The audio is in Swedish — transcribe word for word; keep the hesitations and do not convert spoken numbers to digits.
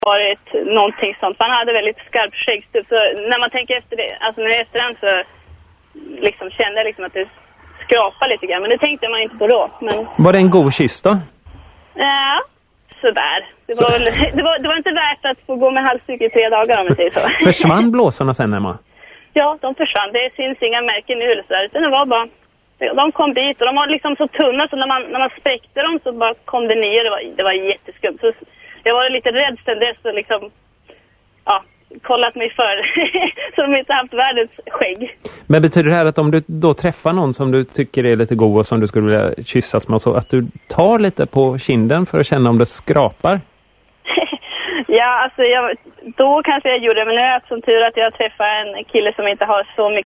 varit någonting sånt. Han hade väldigt skarp skäggstubb. Så när man tänker efter det, alltså när jag efterhand så liksom kände jag liksom att det skrapade lite grann. Men det tänkte man inte på då. Men... Var det en god kyss då? Ja, sådär. Det var, väl, det, var, det var inte värt att få gå med halsduk i tre dagar om jag säger så. Försvann blåsorna sen, Emma? Ja, de försvann. Det syns inga märken nu eller sådär. Utan det var bara... De kom dit och de var liksom så tunna så när man, när man spräckte dem så bara kom det ner. Det var, det var jätteskumt. Så jag var lite rädd sen dess och liksom... Ja, kollat mig för så de inte haft världens skägg. Men betyder det här att om du då träffar någon som du tycker är lite god och som du skulle vilja kyssas med så att du tar lite på kinden för att känna om det skrapar? Ja, alltså jag, då kanske jag gjorde det, men nu är jag som tur att jag träffar en kille som inte har så mycket